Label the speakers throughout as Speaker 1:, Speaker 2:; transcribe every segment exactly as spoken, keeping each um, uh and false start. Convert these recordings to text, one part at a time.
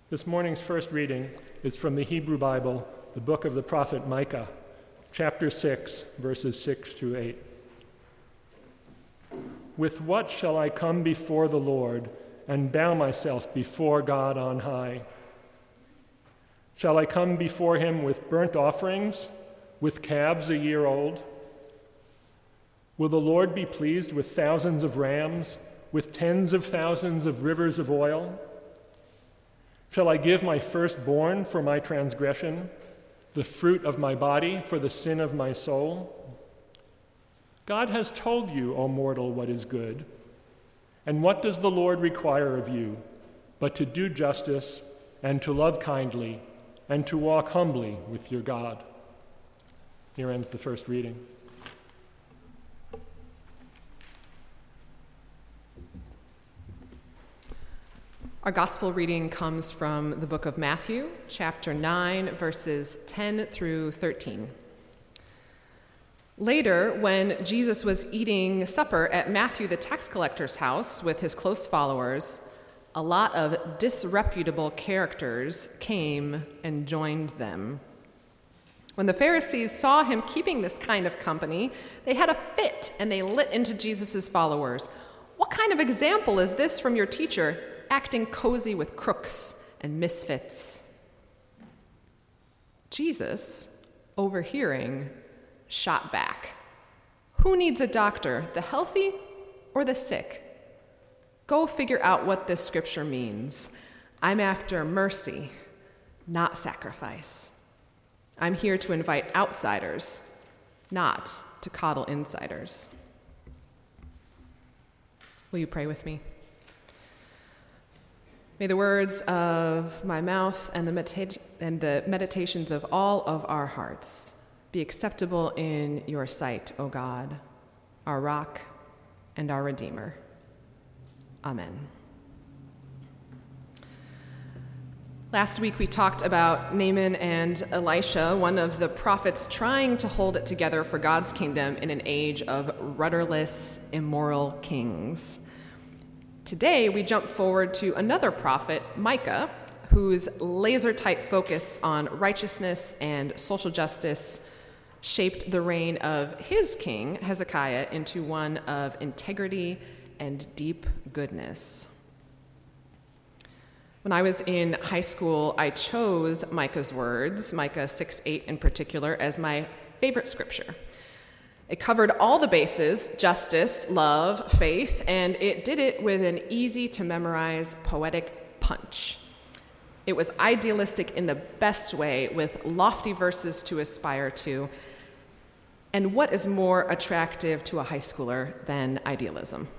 Speaker 1: This morning's first reading is from the Hebrew Bible, the book of the prophet Micah, chapter six, verses six through eight. With what shall I come before the Lord and bow myself before God on high? Shall I come before him with burnt offerings, with calves a year old? Will the Lord be pleased with thousands of rams, with tens of thousands of rivers of oil? Shall I give my firstborn for my transgression, the fruit of my body for the sin of my soul? God has told you, O mortal, what is good. And what does the Lord require of you, but to do justice and to love kindly and to walk humbly with your God? Here ends the first reading.
Speaker 2: Our gospel reading comes from the book of Matthew, chapter nine, verses ten through thirteen. Later, when Jesus was eating supper at Matthew the tax collector's house with his close followers, a lot of disreputable characters came and joined them. When the Pharisees saw him keeping this kind of company, they had a fit and they lit into Jesus' followers. "What kind of example is this from your teacher, acting cozy with crooks and misfits?" Jesus, overhearing, shot back. "Who needs a doctor, the healthy or the sick? Go figure out what this scripture means. I'm after mercy, not sacrifice. I'm here to invite outsiders, not to coddle insiders." Will you pray with me? May the words of my mouth and the, medita- and the meditations of all of our hearts be acceptable in your sight, O God, our rock and our Redeemer. Amen. Last week we talked about Naaman and Elisha, one of the prophets trying to hold it together for God's kingdom in an age of rudderless, immoral kings. Today, we jump forward to another prophet, Micah, whose laser-tight focus on righteousness and social justice shaped the reign of his king, Hezekiah, into one of integrity and deep goodness. When I was in high school, I chose Micah's words, Micah six eight in particular, as my favorite scripture. It covered all the bases, justice, love, faith, and it did it with an easy-to-memorize poetic punch. It was idealistic in the best way, with lofty verses to aspire to. And what is more attractive to a high schooler than idealism?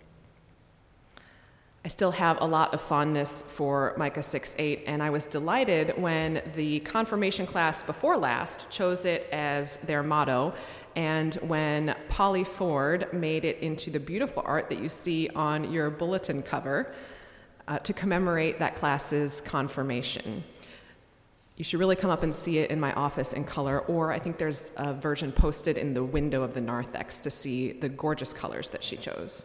Speaker 2: I still have a lot of fondness for Micah six eight, and I was delighted when the confirmation class before last chose it as their motto, and when Polly Ford made it into the beautiful art that you see on your bulletin cover uh, to commemorate that class's confirmation. You should really come up and see it in my office in color, or I think there's a version posted in the window of the narthex to see the gorgeous colors that she chose.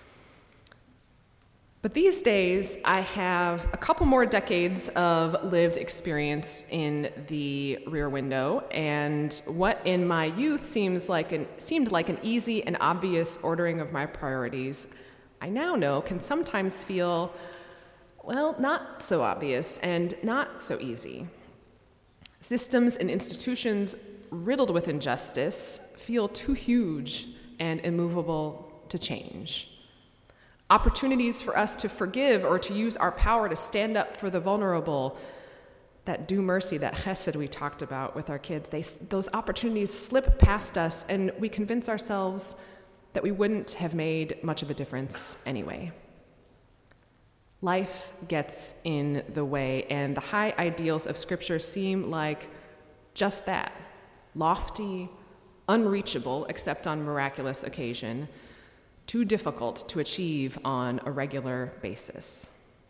Speaker 2: But these days, I have a couple more decades of lived experience in the rear window, and what in my youth seems like an, seemed like an easy and obvious ordering of my priorities, I now know can sometimes feel, well, not so obvious and not so easy. Systems and institutions riddled with injustice feel too huge and immovable to change. Opportunities for us to forgive or to use our power to stand up for the vulnerable, that due mercy, that chesed we talked about with our kids, they, those opportunities slip past us, and we convince ourselves that we wouldn't have made much of a difference anyway. Life gets in the way, and the high ideals of Scripture seem like just that, lofty, unreachable, except on miraculous occasion, too difficult to achieve on a regular basis.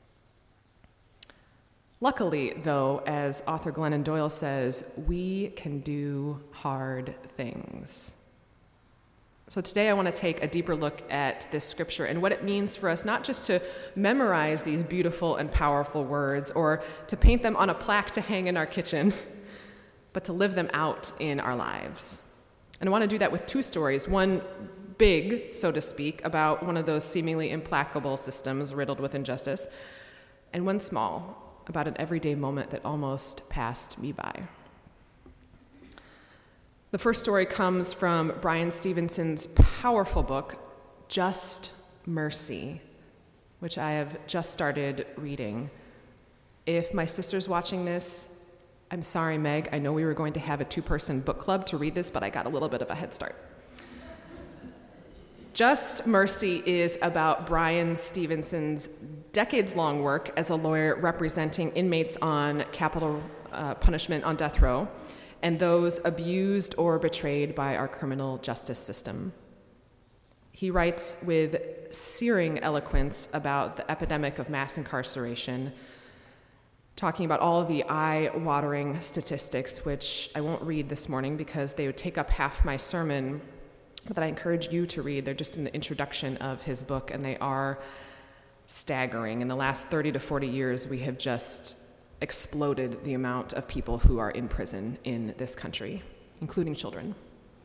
Speaker 2: Luckily, though, as author Glennon Doyle says, we can do hard things. So today I want to take a deeper look at this scripture and what it means for us not just to memorize these beautiful and powerful words or to paint them on a plaque to hang in our kitchen, but to live them out in our lives. And I want to do that with two stories, one big, so to speak, about one of those seemingly implacable systems riddled with injustice, and one small, about an everyday moment that almost passed me by. The first story comes from Bryan Stevenson's powerful book, Just Mercy, which I have just started reading. If my sister's watching this, I'm sorry, Meg. I know we were going to have a two-person book club to read this, but I got a little bit of a head start. Just Mercy is about Bryan Stevenson's decades-long work as a lawyer representing inmates on capital uh, punishment on death row and those abused or betrayed by our criminal justice system. He writes with searing eloquence about the epidemic of mass incarceration, talking about all of the eye-watering statistics, which I won't read this morning because they would take up half my sermon, but that I encourage you to read. They're just in the introduction of his book, and they are staggering. In the last thirty to forty years, we have just exploded the amount of people who are in prison in this country, including children.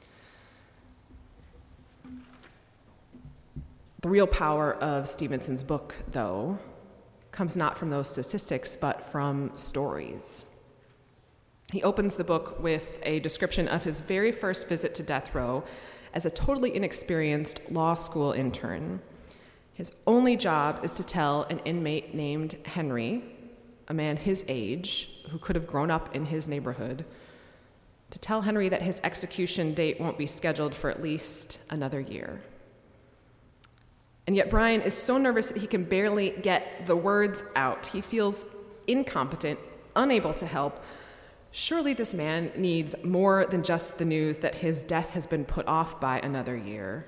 Speaker 2: The real power of Stevenson's book, though, comes not from those statistics, but from stories. He opens the book with a description of his very first visit to death row as a totally inexperienced law school intern. His only job is to tell an inmate named Henry, a man his age, who could have grown up in his neighborhood, to tell Henry that his execution date won't be scheduled for at least another year. And yet Bryan is so nervous that he can barely get the words out. He feels incompetent, unable to help. Surely this man needs more than just the news that his death has been put off by another year.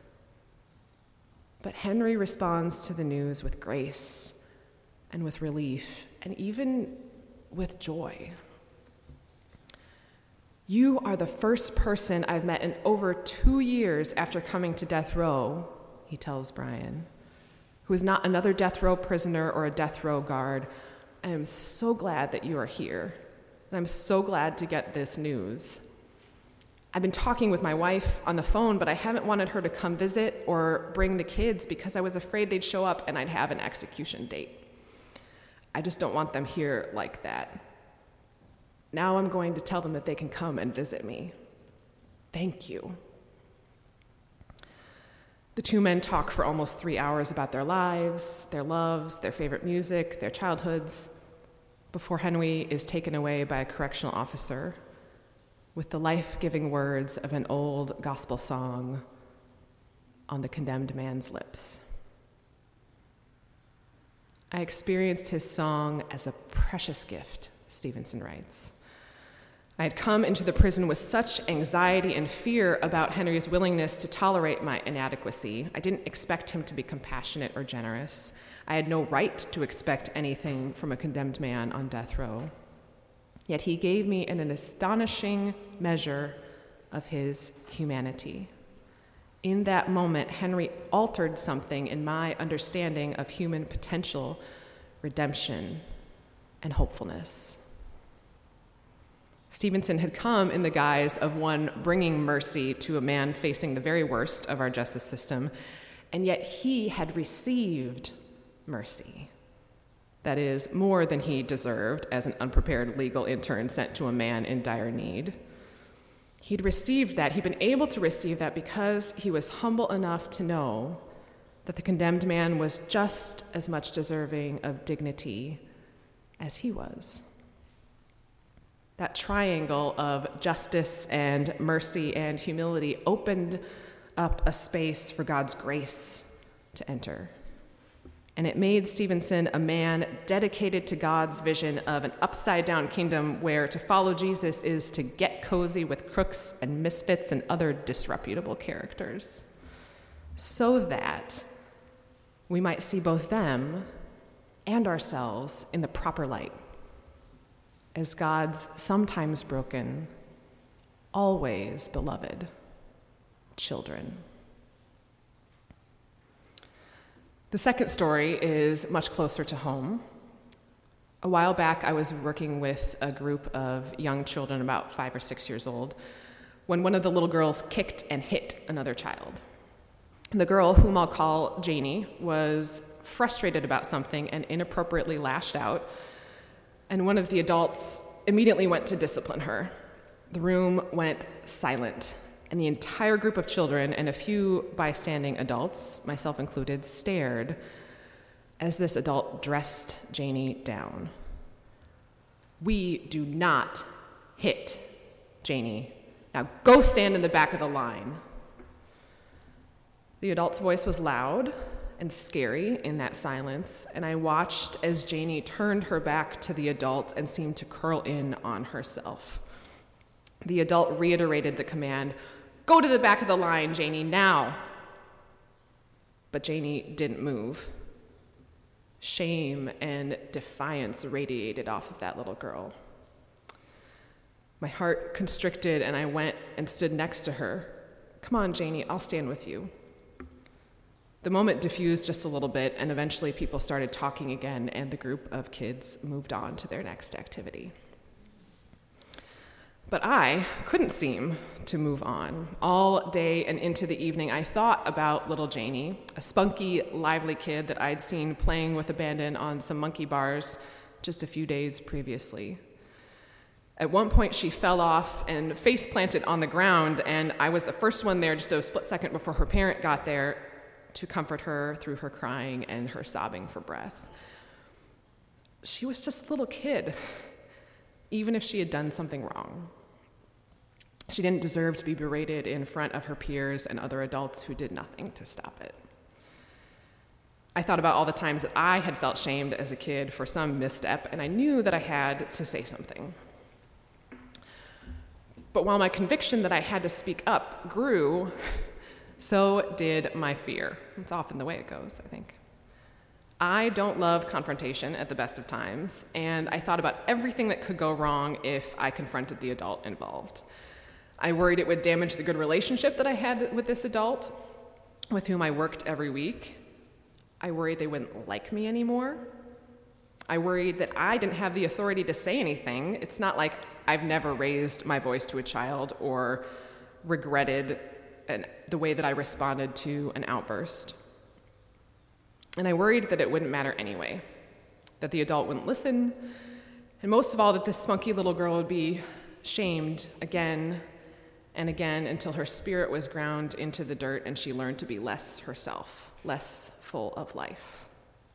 Speaker 2: But Henry responds to the news with grace and with relief and even with joy. You are the first person I've met in over two years after coming to death row, he tells Bryan, who is not another death row prisoner or a death row guard. I am so glad that you are here, and I'm so glad to get this news. I've been talking with my wife on the phone, but I haven't wanted her to come visit or bring the kids because I was afraid they'd show up and I'd have an execution date. I just don't want them here like that. Now I'm going to tell them that they can come and visit me. Thank you. The two men talk for almost three hours about their lives, their loves, their favorite music, their childhoods, before Henry is taken away by a correctional officer with the life-giving words of an old gospel song on the condemned man's lips. I experienced his song as a precious gift, Stevenson writes. I had come into the prison with such anxiety and fear about Henry's willingness to tolerate my inadequacy. I didn't expect him to be compassionate or generous. I had no right to expect anything from a condemned man on death row. Yet he gave me an astonishing measure of his humanity. In that moment, Henry altered something in my understanding of human potential, redemption, and hopefulness. Stevenson had come in the guise of one bringing mercy to a man facing the very worst of our justice system, and yet he had received mercy. That is, more than he deserved as an unprepared legal intern sent to a man in dire need. He'd received that. He'd been able to receive that because he was humble enough to know that the condemned man was just as much deserving of dignity as he was. That triangle of justice and mercy and humility opened up a space for God's grace to enter. And it made Stevenson a man dedicated to God's vision of an upside-down kingdom where to follow Jesus is to get cozy with crooks and misfits and other disreputable characters, so that we might see both them and ourselves in the proper light as God's sometimes broken, always beloved children. The second story is much closer to home. A while back, I was working with a group of young children, about five or six years old, when one of the little girls kicked and hit another child. The girl, whom I'll call Janie, was frustrated about something and inappropriately lashed out, and one of the adults immediately went to discipline her. The room went silent, and the entire group of children and a few bystanding adults, myself included, stared as this adult dressed Janie down. "We do not hit Janie. Now go stand in the back of the line." The adult's voice was loud and scary in that silence, and I watched as Janie turned her back to the adult and seemed to curl in on herself. The adult reiterated the command, "Go to the back of the line, Janie, now." But Janie didn't move. Shame and defiance radiated off of that little girl. My heart constricted, and I went and stood next to her. "Come on, Janie, I'll stand with you." The moment diffused just a little bit, and eventually people started talking again, and the group of kids moved on to their next activity. But I couldn't seem to move on. All day and into the evening, I thought about little Janie, a spunky, lively kid that I'd seen playing with abandon on some monkey bars just a few days previously. At one point, she fell off and face planted on the ground, and I was the first one there just a split second before her parent got there to comfort her through her crying and her sobbing for breath. She was just a little kid, even if she had done something wrong. She didn't deserve to be berated in front of her peers and other adults who did nothing to stop it. I thought about all the times that I had felt shamed as a kid for some misstep, and I knew that I had to say something. But while my conviction that I had to speak up grew, so did my fear. It's often the way it goes, I think. I don't love confrontation at the best of times, and I thought about everything that could go wrong if I confronted the adult involved. I worried it would damage the good relationship that I had with this adult, with whom I worked every week. I worried they wouldn't like me anymore. I worried that I didn't have the authority to say anything. It's not like I've never raised my voice to a child or regretted an, the way that I responded to an outburst. And I worried that it wouldn't matter anyway, that the adult wouldn't listen, and most of all, that this spunky little girl would be shamed again and again until her spirit was ground into the dirt and she learned to be less herself, less full of life.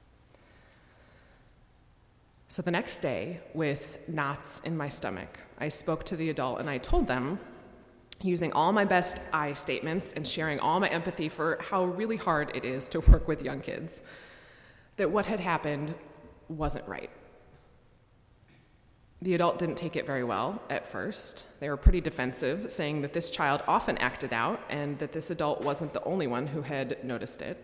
Speaker 2: So the next day, with knots in my stomach, I spoke to the adult and I told them, using all my best I statements and sharing all my empathy for how really hard it is to work with young kids, that what had happened wasn't right. The adult didn't take it very well at first. They were pretty defensive, saying that this child often acted out and that this adult wasn't the only one who had noticed it.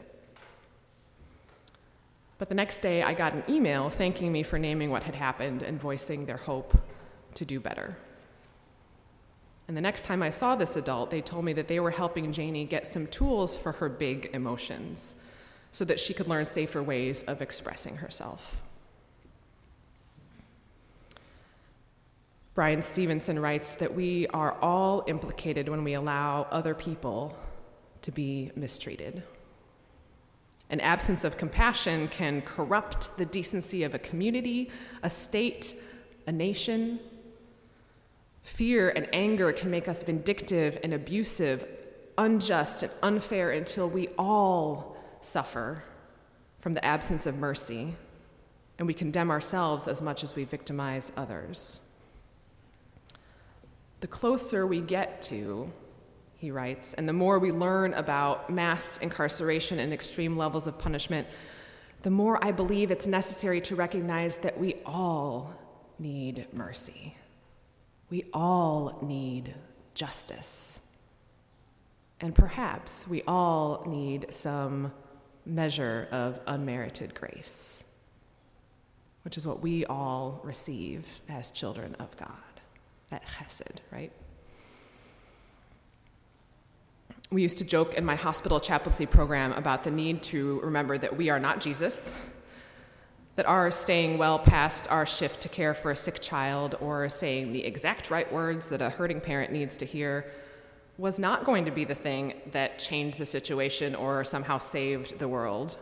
Speaker 2: But the next day, I got an email thanking me for naming what had happened and voicing their hope to do better. And the next time I saw this adult, they told me that they were helping Janie get some tools for her big emotions so that she could learn safer ways of expressing herself. Brian Stevenson writes that we are all implicated when we allow other people to be mistreated. An absence of compassion can corrupt the decency of a community, a state, a nation. Fear and anger can make us vindictive and abusive, unjust and unfair until we all suffer from the absence of mercy, and we condemn ourselves as much as we victimize others. The closer we get to, he writes, and the more we learn about mass incarceration and extreme levels of punishment, the more I believe it's necessary to recognize that we all need mercy. We all need justice. And perhaps we all need some measure of unmerited grace, which is what we all receive as children of God. That chesed, right? We used to joke in my hospital chaplaincy program about the need to remember that we are not Jesus, that our staying well past our shift to care for a sick child or saying the exact right words that a hurting parent needs to hear was not going to be the thing that changed the situation or somehow saved the world.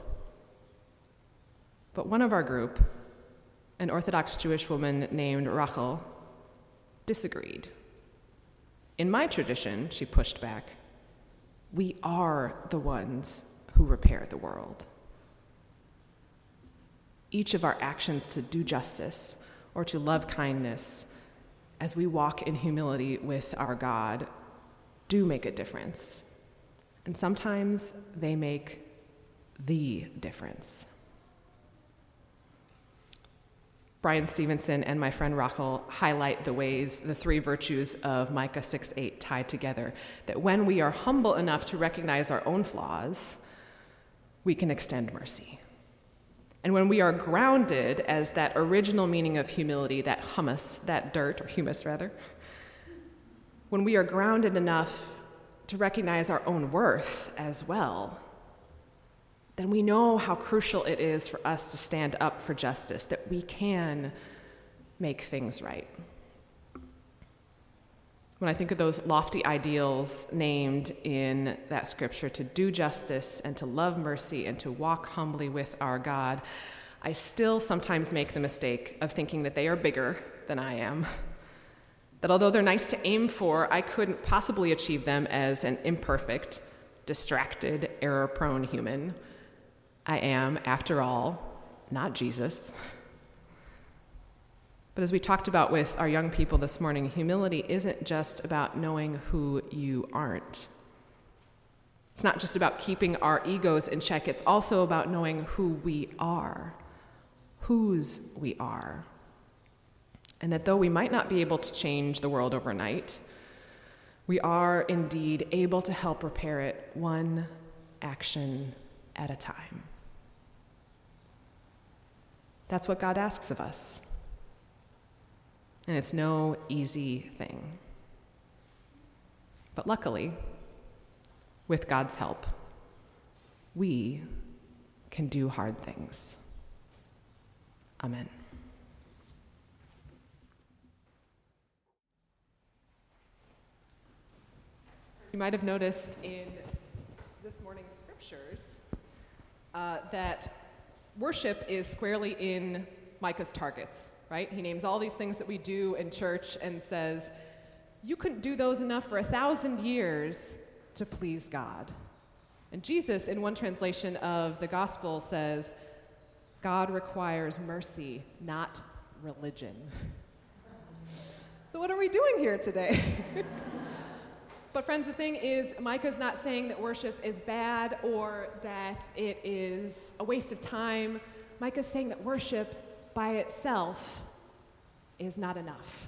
Speaker 2: But one of our group, an Orthodox Jewish woman named Rachel, disagreed. In my tradition, she pushed back, we are the ones who repair the world. Each of our actions to do justice or to love kindness as we walk in humility with our God do make a difference. And sometimes they make the difference. Brian Stevenson and my friend Rachel highlight the ways the three virtues of Micah six eight tie together, that when we are humble enough to recognize our own flaws, we can extend mercy. And when we are grounded as that original meaning of humility, that hummus, that dirt, or humus rather, when we are grounded enough to recognize our own worth as well, then we know how crucial it is for us to stand up for justice, that we can make things right. When I think of those lofty ideals named in that scripture, to do justice and to love mercy and to walk humbly with our God, I still sometimes make the mistake of thinking that they are bigger than I am. That although they're nice to aim for, I couldn't possibly achieve them as an imperfect, distracted, error-prone human. I am, after all, not Jesus. But as we talked about with our young people this morning, humility isn't just about knowing who you aren't. It's not just about keeping our egos in check. It's also about knowing who we are, whose we are. And that though we might not be able to change the world overnight, we are indeed able to help repair it one action at a time. That's what God asks of us. And it's no easy thing. But luckily, with God's help, we can do hard things. Amen. You might have noticed in this morning's scriptures uh, that worship is squarely in Micah's targets, right? He names all these things that we do in church and says, you couldn't do those enough for a thousand years to please God. And Jesus, in one translation of the gospel, says, God requires mercy, not religion. So what are we doing here today? But friends, the thing is, Micah's not saying that worship is bad or that it is a waste of time. Micah's saying that worship by itself is not enough.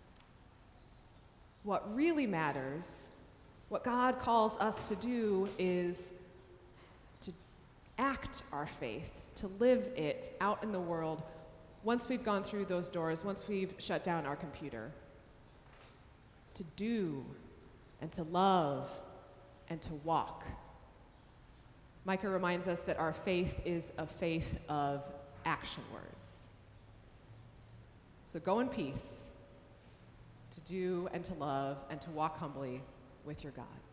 Speaker 2: What really matters, what God calls us to do, is to act our faith, to live it out in the world once we've gone through those doors, once we've shut down our computer. To do and to love and to walk. Micah reminds us that our faith is a faith of action words. So go in peace to do and to love and to walk humbly with your God.